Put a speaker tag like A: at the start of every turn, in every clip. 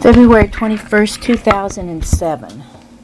A: February 21st, 2007.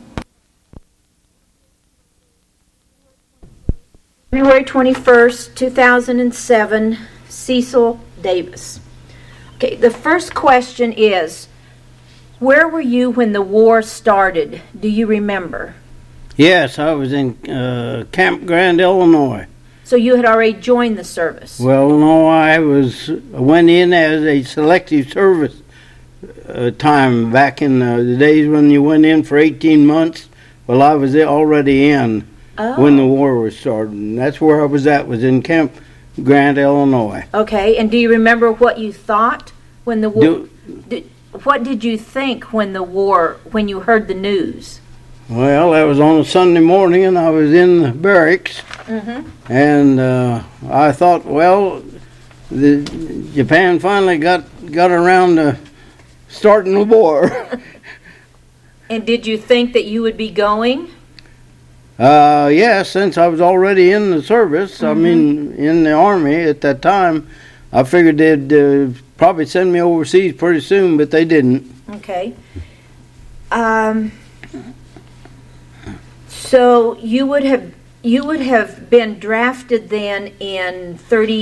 A: February 21st, 2007, Cecil Davis. Okay, the first question is, where were you when the war started? Do you remember?
B: Yes, I was in Camp Grand, Illinois.
A: So you had already joined the service?
B: Well, no, I went in as a selective service time back in the days when you went in for 18 months. Well, I was already in when the war was starting. That's where I was at, was in Camp Grand, Illinois.
A: Okay, and do you remember what you thought when the war... What did you think when you heard the news?
B: Well, that was on a Sunday morning, and I was in the barracks, and I thought, well, Japan finally got around to starting the war.
A: And did you think that you would be going?
B: Yes, since I was already in the service, I mean, in the Army at that time, I figured they'd probably send me overseas pretty soon, but they didn't.
A: Okay. So you would have been drafted then in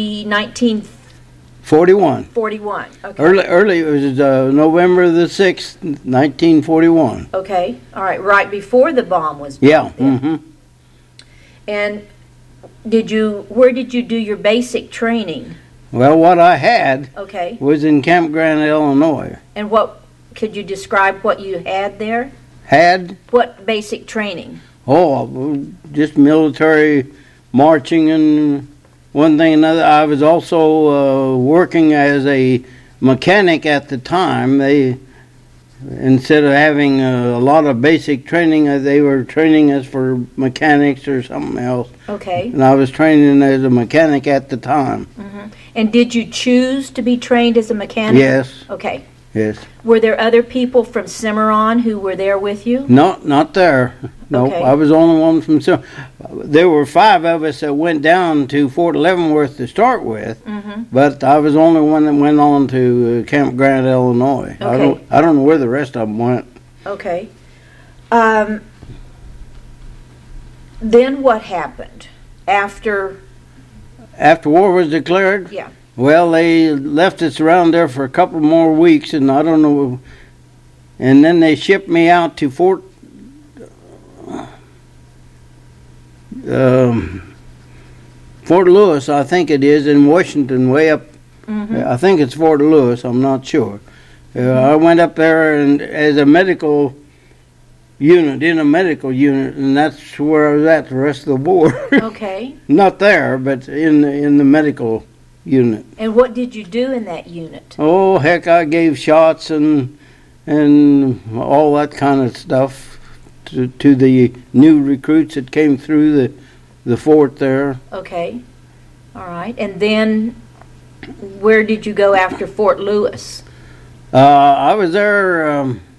B: 1941.
A: 41. Okay.
B: Early, it was November the 6th, 1941.
A: Okay. All right. Right before the bomb was
B: Yeah.
A: bombed. And where did you do your basic training?
B: Well, what I had
A: Okay.
B: was in Camp Grand, Illinois.
A: And could you describe what you had there?
B: Had?
A: What basic training?
B: Oh, just military marching and one thing and another. I was also working as a mechanic at the time. They, instead of having a lot of basic training, they were training us for mechanics or something else.
A: Okay.
B: And I was training as a mechanic at the time.
A: And did you choose to be trained as a mechanic?
B: Yes.
A: Okay.
B: Yes.
A: Were there other people from Cimarron who were there with you?
B: No, not there. No,
A: Okay.
B: I was the only one from Cimarron. There were 5 of us that went down to Fort Leavenworth to start with, but I was the only one that went on to Camp Grand, Illinois.
A: Okay.
B: I don't know where the rest of them went.
A: Okay. Then what happened after?
B: After war was declared?
A: Yeah.
B: Well, they left us around there for a couple more weeks, and I don't know. And then they shipped me out to Fort Lewis, I think it is, in Washington, way up. I think it's Fort Lewis. I'm not sure. I went up there and as a medical unit, and that's where I was at the rest of the war.
A: Okay.
B: Not there, but in the medical unit.
A: And what did you do in that unit?
B: Oh, heck, I gave shots and all that kind of stuff to the new recruits that came through the fort there.
A: Okay. All right. And then where did you go after Fort Lewis?
B: I was there.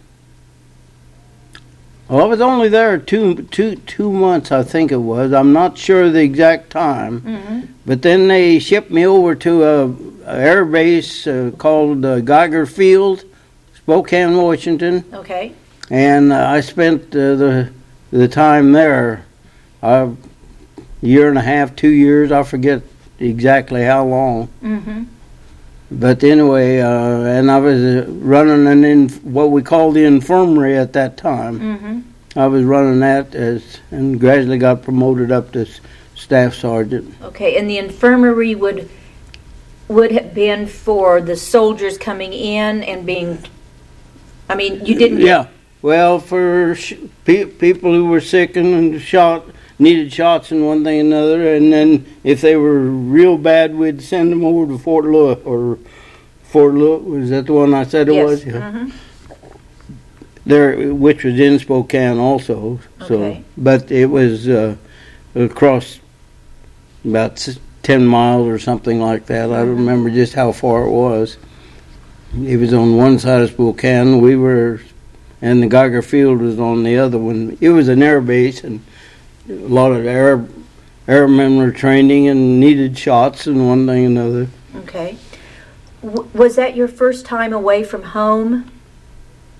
B: I was only there two months, I think it was. I'm not sure the exact time. But then they shipped me over to a air base called Geiger Field, Spokane, Washington.
A: Okay.
B: And I spent the time there, a year and a half, 2 years. I forget exactly how long. But anyway, and I was running in what we called the infirmary at that time. I was running that and gradually got promoted up to staff sergeant.
A: Okay, and the infirmary would have been for the soldiers coming in and being. I mean, you didn't.
B: Yeah, well, for people who were sick and needed shots and one thing and another, and then if they were real bad, we'd send them over to Fort Lewis or Fort Lewis. Was that the one I said it was? Yeah. There, which was in Spokane also. So,
A: Okay.
B: but it was across about 10 miles or something like that. I don't remember just how far it was. It was on one side of Spokane. And the Geiger Field was on the other one. It was an air base, and a lot of airmen were training and needed shots and one thing and another.
A: Okay. Was that your first time away from home?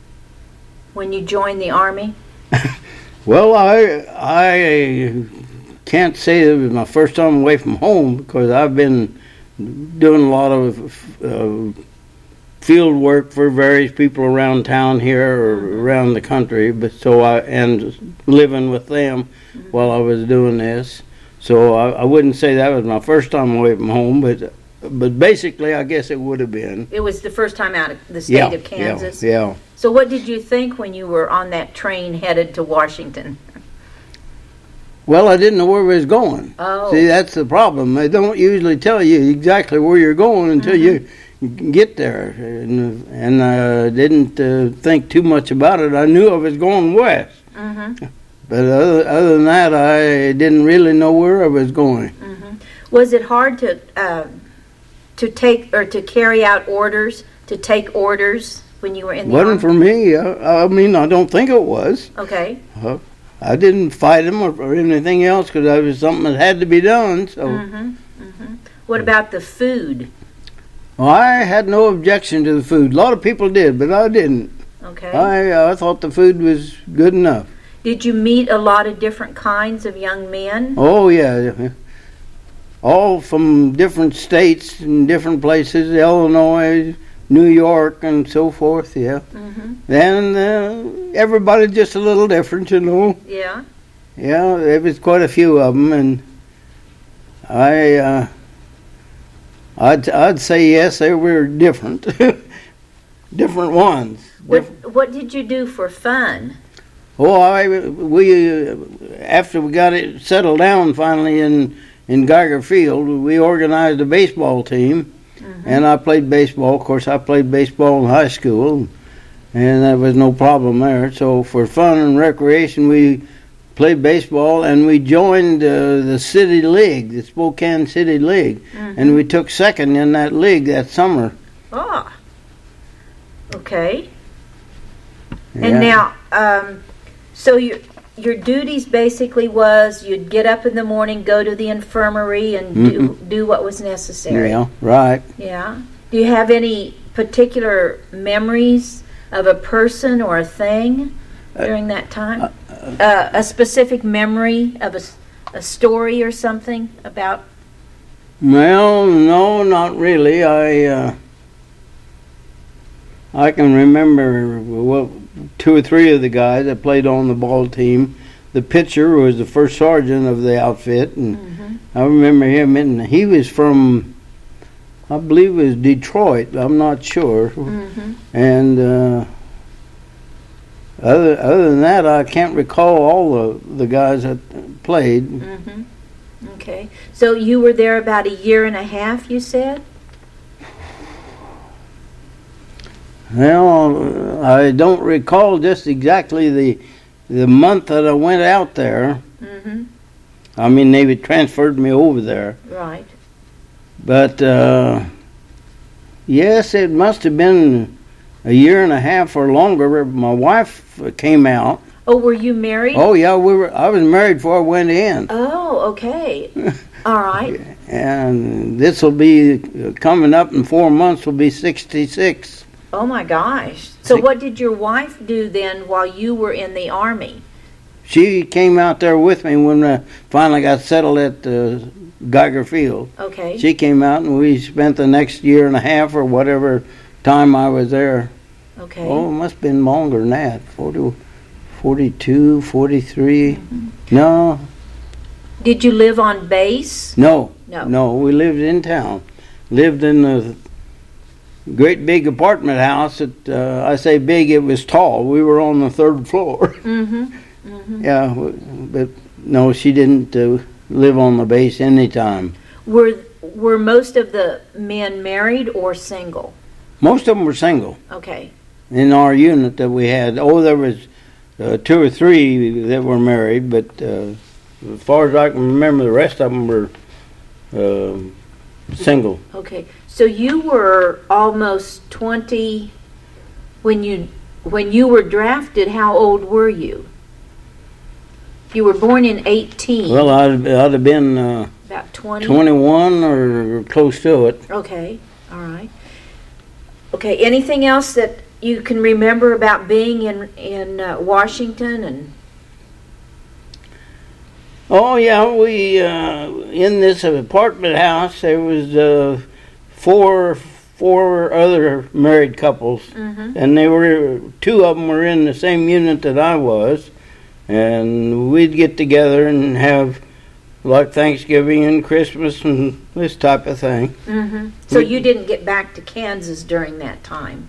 A: when you joined the Army?
B: Well, I can't say it was my first time away from home because I've been doing a lot of field work for various people around town here or around the country. But and living with them while I was doing this. So I wouldn't say that was my first time away from home, but basically I guess it would have been.
A: It was the first time out of the state of Kansas?
B: Yeah.
A: So what did you think when you were on that train headed to Washington?
B: Well, I didn't know where we was going.
A: Oh.
B: See, that's the problem. They don't usually tell you exactly where you're going until you get there. And I didn't think too much about it. I knew I was going west.
A: Mm-hmm.
B: But other than that, I didn't really know where I was going.
A: Mm-hmm. Was it hard to take or to carry out orders, to take orders when you were in the Army?
B: Wasn't for me. I mean, I don't think it was.
A: Okay.
B: I didn't fight them or anything else because that was something that had to be done. So.
A: What about the food?
B: Well, I had no objection to the food. A lot of people did, but I didn't.
A: Okay.
B: I thought the food was good enough.
A: Did you meet a lot of different kinds of young men?
B: Oh, yeah. All from different states and different places, Illinois, New York, and so forth, yeah. And everybody just a little different, you know.
A: Yeah.
B: Yeah, there was quite a few of them, and I'd say yes, they were different. Different ones.
A: What did you do for fun?
B: Oh, we after we got it settled down finally in Geiger Field, we organized a baseball team, and I played baseball. Of course, I played baseball in high school, and there was no problem there. So for fun and recreation, we played baseball, and we joined the city league, the Spokane City League, and we took second in that league that summer.
A: Ah. Okay.
B: Yeah.
A: And now, so your duties basically was you'd get up in the morning, go to the infirmary, and do what was necessary.
B: Yeah, right.
A: Yeah. Do you have any particular memories of a person or a thing during that time? A specific memory of a story or something about?
B: Well, no, not really. I can remember two or three of the guys that played on the ball team. The pitcher was the first sergeant of the outfit, and I remember him. And he was from, I believe, it was Detroit. I'm not sure. And other than that, I can't recall all the guys that played.
A: Okay. So you were there about a year and a half, you said?
B: Well, I don't recall just exactly the month that I went out there. I mean, they transferred me over there.
A: Right.
B: But, yes, it must have been a year and a half or longer. My wife came out.
A: Oh, were you married?
B: Oh, yeah, I was married before I went in.
A: Oh, okay. All right.
B: And this will be coming up in 4 months, will be 66.
A: Oh, my gosh. So what did your wife do then while you were in the Army?
B: She came out there with me when I finally got settled at Geiger Field.
A: Okay.
B: She came out and we spent the next year and a half or whatever time I was there.
A: Okay.
B: Oh, it must have been longer than that. 42, 43. No.
A: Did you live on base?
B: No.
A: No.
B: No, we lived in town. Lived in a great big apartment house that, I say big, it was tall. We were on the third floor. Yeah, but no, she didn't live on the base any time.
A: Were most of the men married or single?
B: Most of them were single.
A: Okay.
B: In our unit that we had. Oh, there was 2 or 3 that were married, but as far as I can remember, the rest of them were single.
A: Okay. So you were almost 20 when you were drafted. How old were you? You were born in 18.
B: Well, I'd have been
A: about 20.
B: 21 or close to it.
A: Okay. All right. Okay. Anything else that you can remember about being in Washington and?
B: Oh yeah, we in this apartment house there was four other married couples, and they were two of them were in the same unit that I was, and we'd get together and have like Thanksgiving and Christmas and this type of thing.
A: So you didn't get back to Kansas during that time?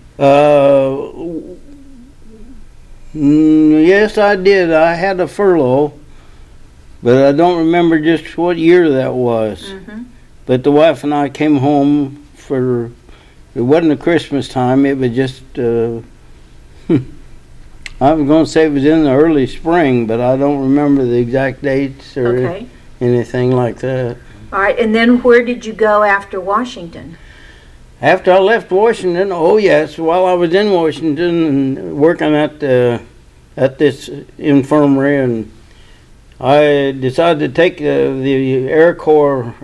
B: Yes, I did. I had a furlough, but I don't remember just what year that was. But the wife and I came home for, it wasn't a Christmas time, it was just, I was going to say it was in the early spring, but I don't remember the exact dates or anything like that.
A: All right, and then where did you go after Washington?
B: After I left Washington, oh yes, while I was in Washington and working at this infirmary, and I decided to take the Air Corps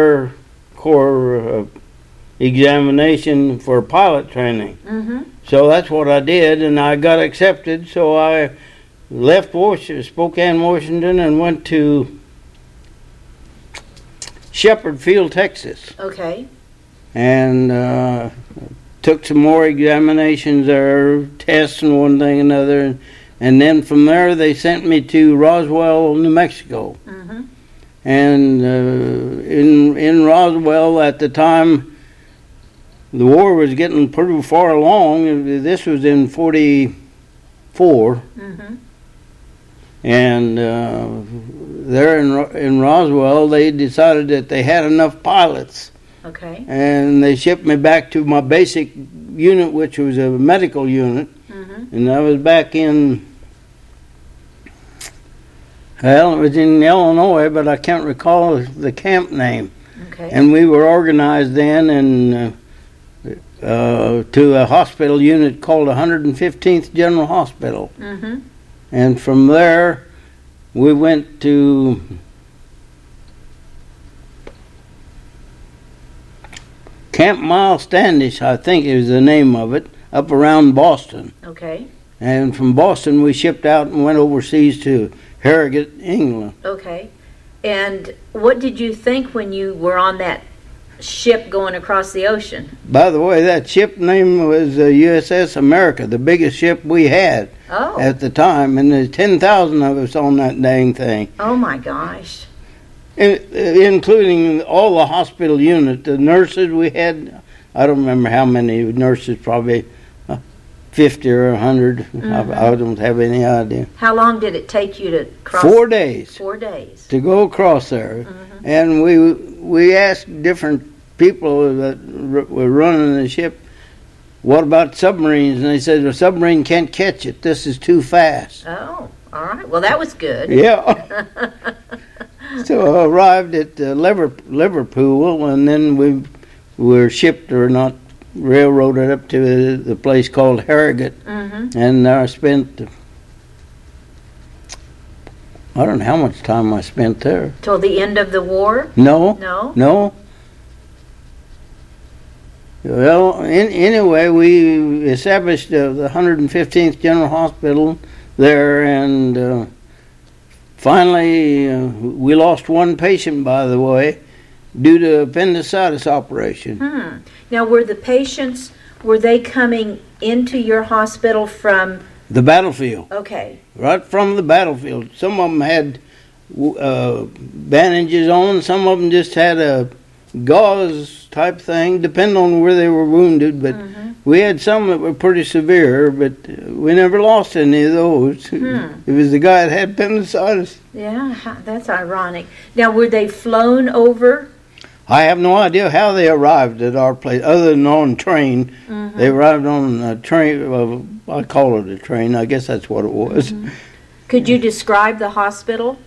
B: examination for pilot training. So that's what I did, and I got accepted. So I left Spokane, Washington, and went to Shepherd Field, Texas.
A: Okay.
B: And took some more examinations there, tests and one thing and another. And then from there they sent me to Roswell, New Mexico. And in Roswell at the time, the war was getting pretty far along. This was in 44. And there in Roswell, they decided that they had enough pilots.
A: Okay.
B: And they shipped me back to my basic unit, which was a medical unit. And I was back in, well, it was in Illinois, but I can't recall the camp name.
A: Okay.
B: And we were organized then and to a hospital unit called 115th General Hospital. And from there, we went to Camp Miles Standish, I think is the name of it, up around Boston.
A: Okay.
B: And from Boston, we shipped out and went overseas to Harrogate, England.
A: Okay. And what did you think when you were on that ship going across the ocean?
B: By the way, that ship name was USS America, the biggest ship we had at the time, and there's 10,000 of us on that dang thing.
A: Oh my gosh.
B: Including all the hospital unit, the nurses we had, I don't remember how many nurses, probably 50 or 100. I don't have any idea.
A: How long did it take you to cross?
B: 4 days.
A: 4 days.
B: To go across there. And we asked different people that were running the ship, what about submarines? And they said, the submarine can't catch it. This is too fast.
A: Oh, all right. Well, that was good.
B: Yeah. So I arrived at Liverpool, and then we were shipped or not railroaded up to the place called Harrogate. And I spent, I don't know how much time I spent there.
A: Till the end of the war?
B: No.
A: No?
B: Well, anyway, we established the 115th General Hospital there, and finally we lost one patient, by the way, due to appendicitis operation.
A: Now, were the patients, were they coming into your hospital from?
B: The battlefield.
A: Okay.
B: Right from the battlefield. Some of them had bandages on, some of them just had a gauze type thing, depending on where they were wounded, but we had some that were pretty severe, but we never lost any of those. It was the guy that had appendicitis.
A: Yeah, that's ironic. Now, were they flown over?
B: I have no idea how they arrived at our place, other than on train. They arrived on a train, I call it a train, I guess that's what it was.
A: Could you describe the hospital?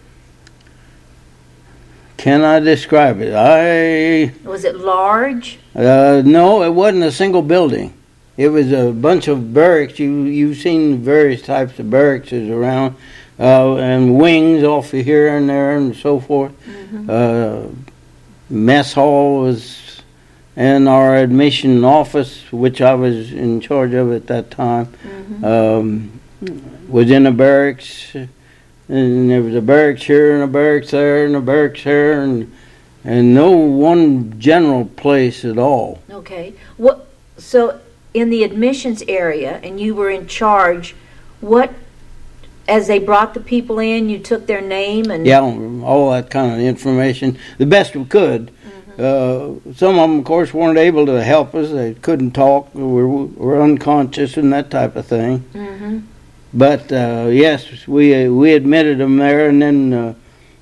B: Can I describe it?
A: Was it large?
B: No, it wasn't a single building. It was a bunch of barracks. You've seen various types of barracks around, and wings off of here and there and so forth. Mess hall was and our admission office, which I was in charge of at that time, was in a barracks, and there was a barracks here and a barracks there and a barracks here, and no one general place at all.
A: Okay. So in the admissions area, and you were in charge, as they brought the people in, you took their name and...
B: Yeah, all that kind of information, the best we could. Some of them, of course, weren't able to help us. They couldn't talk, were unconscious and that type of thing. But, yes, we admitted them there, and then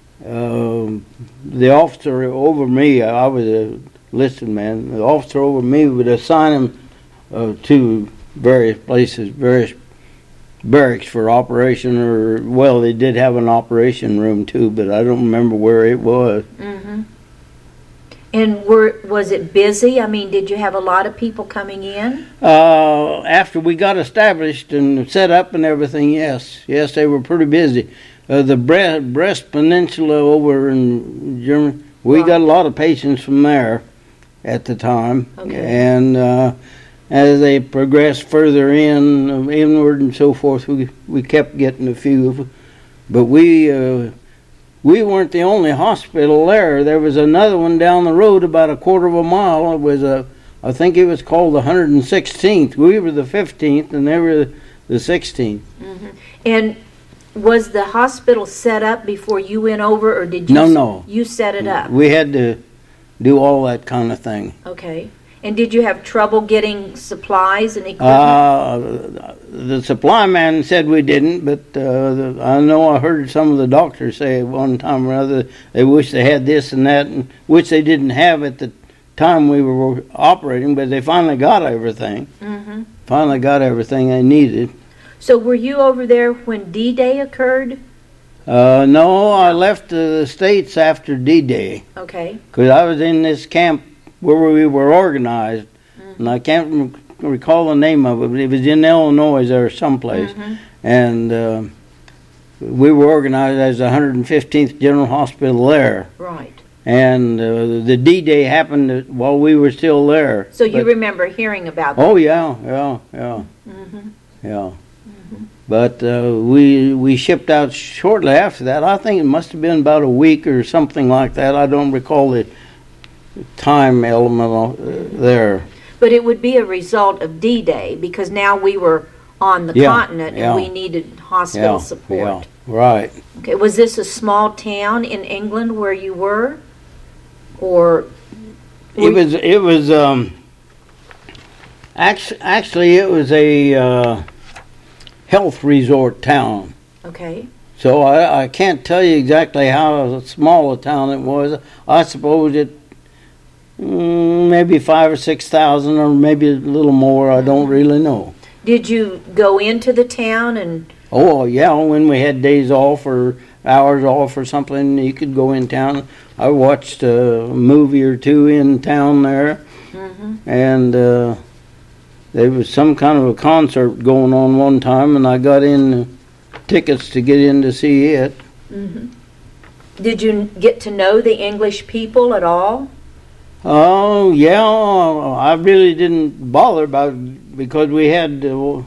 B: the officer over me, I was a listed man, the officer over me would assign them to various places, various barracks for operation, or, well, they did have an operation room too, but I don't remember where it was.
A: And was it busy? I mean, did you have a lot of people coming in?
B: After we got established and set up and everything, yes, they were pretty busy. The Brest Peninsula over in Germany, we got a lot of patients from there at the time. And as they progressed further inward and so forth, we kept getting a few. But we weren't the only hospital there. There was another one down the road about a quarter of a mile. It was I think it was called the 116th. We were the 15th, and they were the 16th.
A: And was the hospital set up before you went over, or did you?
B: No.
A: You set it up.
B: We had to do all that kind of thing.
A: Okay. And did you have trouble getting supplies and equipment?
B: The supply man said we didn't, but I know I heard some of the doctors say one time or other they wish they had this and that, and which they didn't have at the time we were operating, but they finally got everything. Finally got everything they needed.
A: So were you over there when D-Day occurred?
B: No, I left the States after D-Day.
A: Okay. Because
B: I was in this camp where we were organized, and I can't recall the name of it, but it was in Illinois there someplace, and we were organized as the 115th General Hospital there.
A: Right.
B: And the D-Day happened while we were still there.
A: So you remember hearing about that?
B: Oh, yeah. But we shipped out shortly after that. I think it must have been about a week or something like that. I don't recall the time element there.
A: But it would be a result of D-Day, because now we were on the continent and we needed hospital support.
B: Yeah, right.
A: Okay, was this a small town in England where you were, or?
B: It was actually it was a health resort town.
A: Okay.
B: So I can't tell you exactly how small a town it was. I suppose it maybe 5,000 or 6,000, or maybe a little more. I don't really know.
A: Did you go into the town and?
B: Oh yeah, when we had days off or hours off or something, you could go in town. I watched a movie or two in town there, and there was some kind of a concert going on one time, and I got in tickets to get in to see it.
A: Did you get to know the English people at all?
B: Oh, yeah, I really didn't bother about it because we had,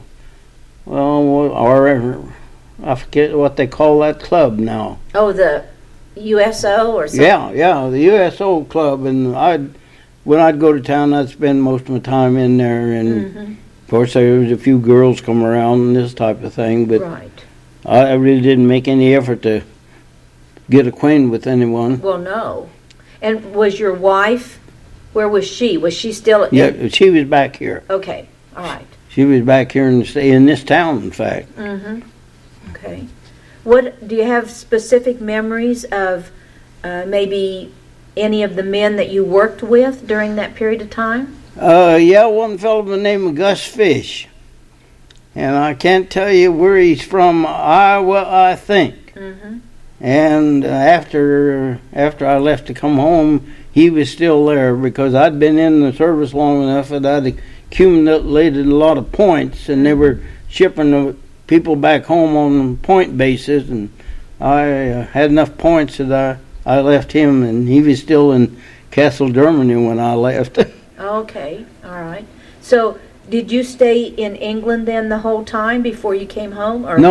B: I forget what they call that club now.
A: Oh, the USO or something?
B: Yeah, the USO club, and when I'd go to town, I'd spend most of my time in there, and of course there was a few girls come around and this type of thing, but I really didn't make any effort to get acquainted with anyone.
A: Well, no. And was your wife, where was she? Was she still at...
B: Yeah, she was back here.
A: Okay, all right.
B: She was back here in this town, in fact.
A: Okay. What do you have specific memories of maybe any of the men that you worked with during that period of time?
B: Yeah, one fellow by the name of Gus Fish. And I can't tell you where he's from, Iowa, I think. And after I left to come home, he was still there because I'd been in the service long enough that I'd accumulated a lot of points, and they were shipping the people back home on a point basis, and I had enough points that I left him, and he was still in Kassel, Germany when I left.
A: Okay, all right. So, did you stay in England then the whole time before you came home? Or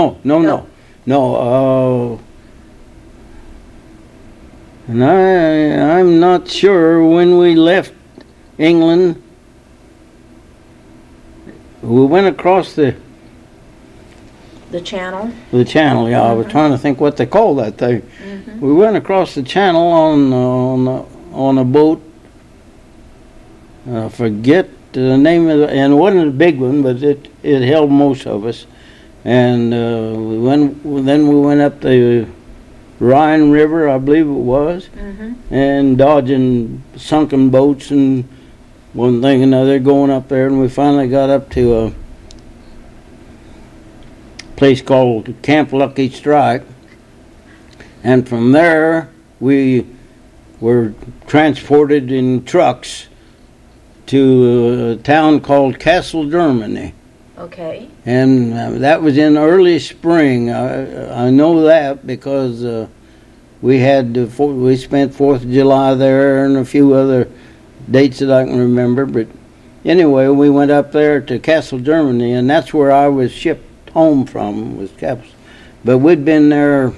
B: No. And I'm not sure when we left England. We went across the
A: channel?
B: The channel, yeah. I was trying to think what they call that thing. We went across the channel on a boat. I forget the name of it, and it wasn't a big one, but it held most of us. And then we went up the Rhine River, I believe it was, and dodging sunken boats and one thing and another, going up there, and we finally got up to a place called Camp Lucky Strike, and from there we were transported in trucks to a town called Kassel, Germany.
A: Okay.
B: And that was in early spring. I know that because we spent 4th of July there and a few other dates that I can remember. But anyway, we went up there to Kassel, Germany, and that's where I was shipped home from, was Kassel. But we'd been there,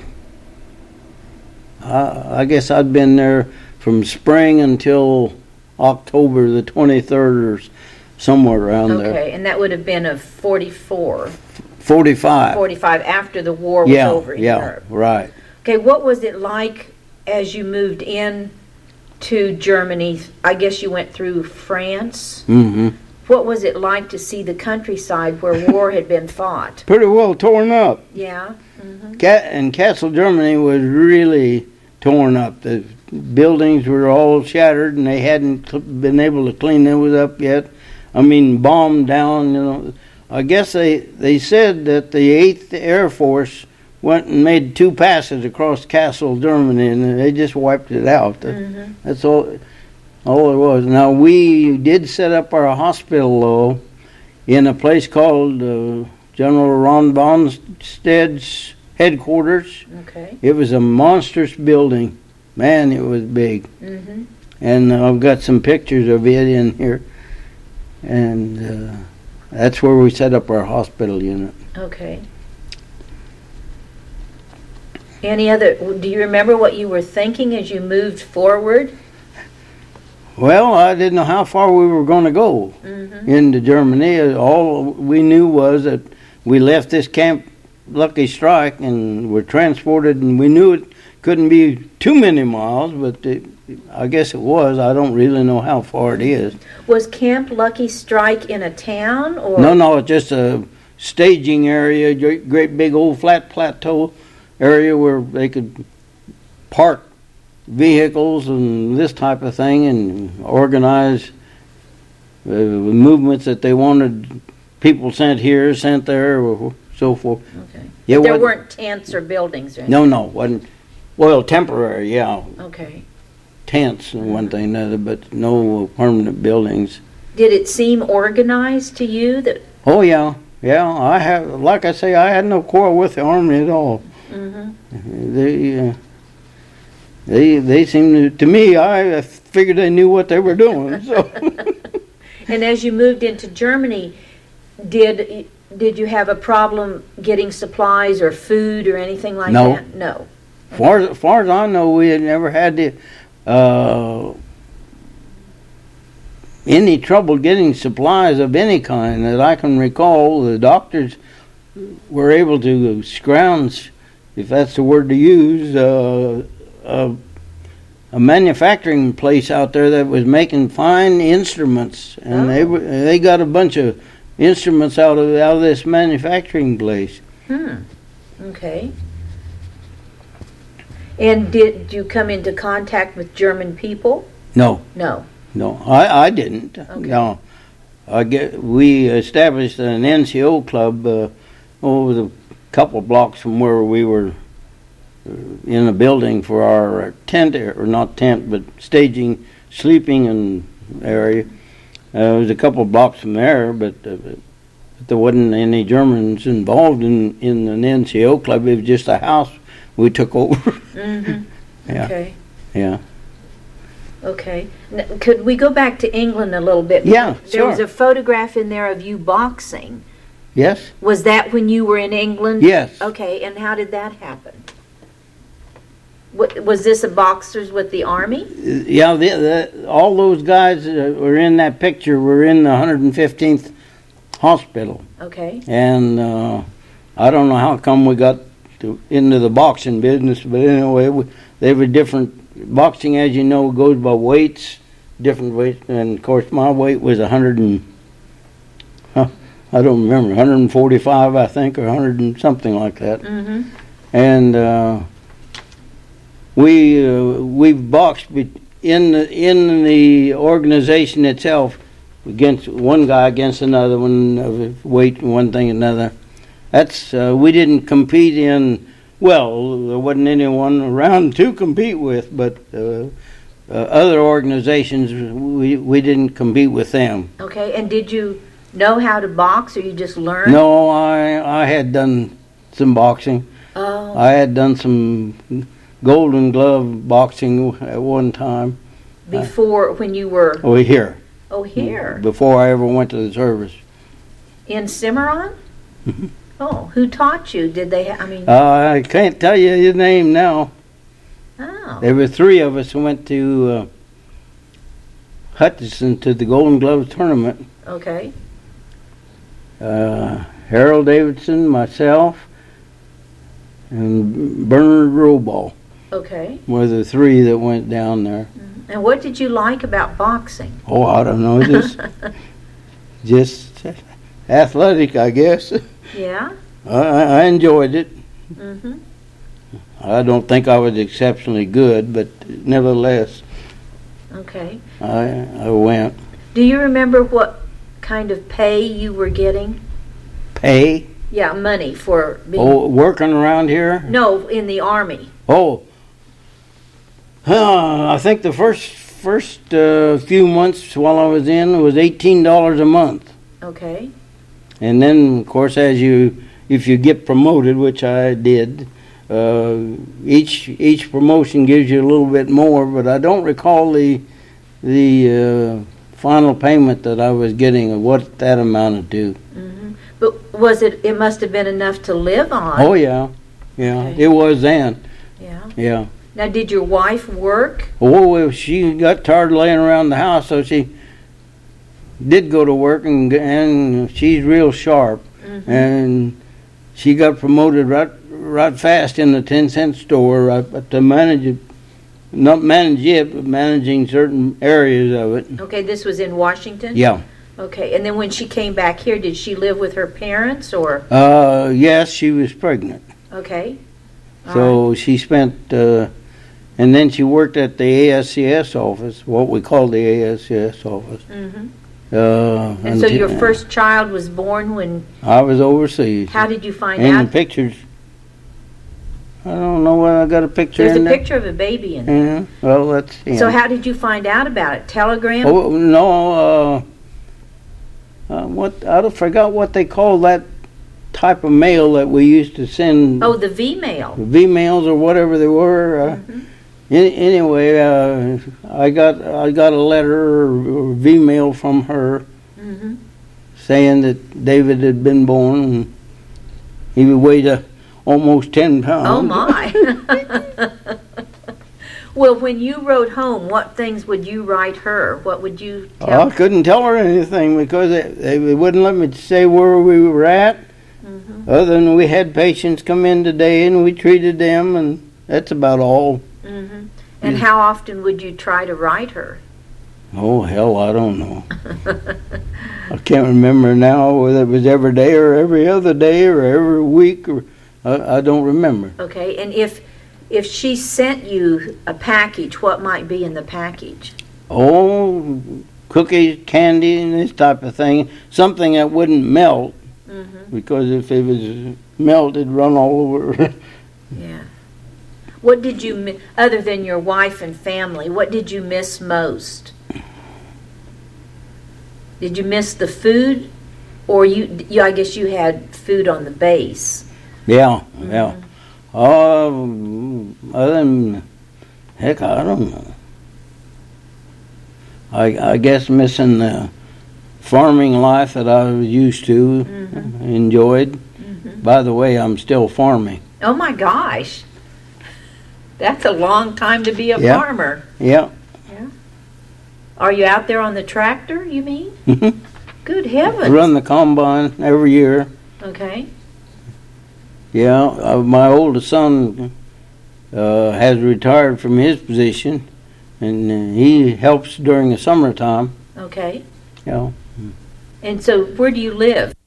B: I guess I'd been there from spring until October the 23rd or somewhere around there.
A: Okay, and that would have been of 44.
B: 45.
A: 45, after the war was over in Europe.
B: Yeah, right.
A: Okay, what was it like as you moved in to Germany? I guess you went through France.
B: Mm-hmm.
A: What was it like to see the countryside where war had been fought?
B: Pretty well torn up.
A: Yeah.
B: And Kassel, Germany was really torn up. The buildings were all shattered, and they hadn't been able to clean those up yet. I mean, bombed down, you know. I guess they said that the 8th Air Force went and made 2 passes across Kassel, Germany, and they just wiped it out. That's all it was. Now, we did set up our hospital, though, in a place called General Ron Bonsted's headquarters.
A: Okay.
B: It was a monstrous building. Man, it was big. And I've got some pictures of it in here. And that's where we set up our hospital unit.
A: Okay. Do you remember what you were thinking as you moved forward?
B: Well, I didn't know how far we were going to go into Germany. All we knew was that we left this Camp Lucky Strike and were transported, and we knew it couldn't be too many miles, but I guess it was. I don't really know how far it is.
A: Was Camp Lucky Strike in a town? Or?
B: No, it's just a staging area, great big old flat plateau area where they could park vehicles and this type of thing and organize movements that they wanted people sent here, sent there, or so forth.
A: Okay.
B: Yeah,
A: there weren't tents or buildings or anything?
B: No, wasn't. Well, temporary, yeah.
A: Okay.
B: Tents and one thing and another, but no permanent buildings.
A: Did it seem organized to you?
B: Oh, yeah. I have, like I say, I had no quarrel with the Army at all. They seemed to me, I figured they knew what they were doing. So.
A: And as you moved into Germany, did you have a problem getting supplies or food or anything like that? No.
B: Far as I know, we had never had any trouble getting supplies of any kind that I can recall. The doctors were able to scrounge, if that's the word to use, a manufacturing place out there that was making fine instruments, and they got a bunch of instruments out of this manufacturing place.
A: Okay. And did you come into contact with German people?
B: No, I didn't.
A: Okay.
B: No, we established an NCO club over the couple blocks from where we were in a building for our tent, or not tent, but staging, sleeping and area. It was a couple blocks from there, but there wasn't any Germans involved in an NCO club. It was just a house we took over.
A: Yeah. Okay.
B: Yeah.
A: Okay. Could we go back to England a little bit?
B: Yeah,
A: There was
B: sure.
A: a photograph in there of you boxing.
B: Yes?
A: Was that when you were in England?
B: Yes.
A: Okay, and how did that happen? Was this a boxers with the army?
B: Yeah, all those guys that were in that picture were in the 115th hospital.
A: Okay.
B: And I don't know how come we got into the boxing business, but anyway, they were different. Boxing, as you know, goes by weights, different weights. And, of course, my weight was 100 and... I don't remember, 145, I think, or 100 and something like that.
A: Mm-hmm.
B: And we boxed in the organization itself against one guy against another, one weight, one thing another. That's we didn't compete in. Well, there wasn't anyone around to compete with, but other organizations we didn't compete with them.
A: Okay, and did you know how to box, or you just learned?
B: No, I had done some boxing.
A: Oh.
B: I had done some Golden Glove boxing at one time.
A: Before, when you were...
B: Over here.
A: Oh, here?
B: Before I ever went to the service.
A: In Cimarron? Oh, who taught you? Did they,
B: I can't tell you his name now.
A: Oh.
B: There were three of us who went to Hutchinson to the Golden Glove tournament.
A: Okay.
B: Harold Davidson, myself, and Bernard Roball
A: Okay.
B: were the three that went down there.
A: And what did you like about boxing?
B: Oh, I don't know, just athletic, I guess.
A: Yeah?
B: I enjoyed it.
A: Mm-hmm.
B: I don't think I was exceptionally good, but nevertheless,
A: Okay.
B: I went.
A: Do you remember what kind of pay you were getting?
B: Pay?
A: Yeah, money for being...
B: Oh, working around here?
A: No, in the Army.
B: Oh, I think the first few months while I was in was $18 a month,
A: Okay.
B: and then of course if you get promoted, which I did, each promotion gives you a little bit more. But I don't recall the final payment that I was getting or what that amounted to.
A: Mm-hmm. But was it? It must have been enough to live on.
B: Oh yeah,
A: Okay.
B: it was then.
A: Yeah.
B: Yeah.
A: Now, did your wife work?
B: Oh, well, she got tired of laying around the house, so she did go to work, and she's real sharp.
A: Mm-hmm.
B: And she got promoted right fast in the 10-cent store to not manage it, but managing certain areas of it.
A: Okay, this was in Washington?
B: Yeah.
A: Okay, and then when she came back here, did she live with her parents, or?
B: Yes, she was pregnant.
A: Okay. All
B: So she spent, and then she worked at the ASCS office, what we call the ASCS office.
A: Mm-hmm. And so your first child was born when?
B: I was overseas.
A: How did you find
B: And
A: out?
B: the pictures, I don't know whether I got a picture
A: There's
B: in
A: a
B: there.
A: picture of a baby in there.
B: Yeah, well, that's him.
A: So how did you find out about it? Telegram?
B: Oh, no, I forgot what they call that type of mail that we used to send.
A: Oh, the V-mail.
B: V-mails or whatever they were. Anyway, I got a letter or V-mail from her
A: Mm-hmm.
B: saying that David had been born and he would weigh almost 10 pounds.
A: Oh, my. Well, when you wrote home, what things would you write her? What would you tell
B: I couldn't tell her anything because they wouldn't let me say where we were at.
A: Mm-hmm.
B: Other than we had patients come in today and we treated them, and that's about all.
A: Mm-hmm. And how often would you try to write her?
B: Oh, hell, I don't know. I can't remember now whether it was every day or every other day or every week. Or I don't remember.
A: Okay, and if she sent you a package, what might be in the package?
B: Oh, cookies, candy, and this type of thing. Something that wouldn't melt, because if it was melt, it'd run all over.
A: Yeah. What did you, other than your wife and family, what did you miss most? Did you miss the food, or you I guess you had food on the base?
B: Yeah, yeah. Other than, heck, I don't know. I guess missing the farming life that I was used to, enjoyed. By the way, I'm still farming.
A: Oh my gosh. That's a long time to be a
B: Yeah.
A: farmer.
B: Yeah.
A: Are you out there on the tractor, you mean? Good heavens.
B: Run the combine every year.
A: Okay.
B: Yeah, my oldest son has retired from his position, and he helps during the summertime.
A: Okay.
B: Yeah.
A: And so where do you live?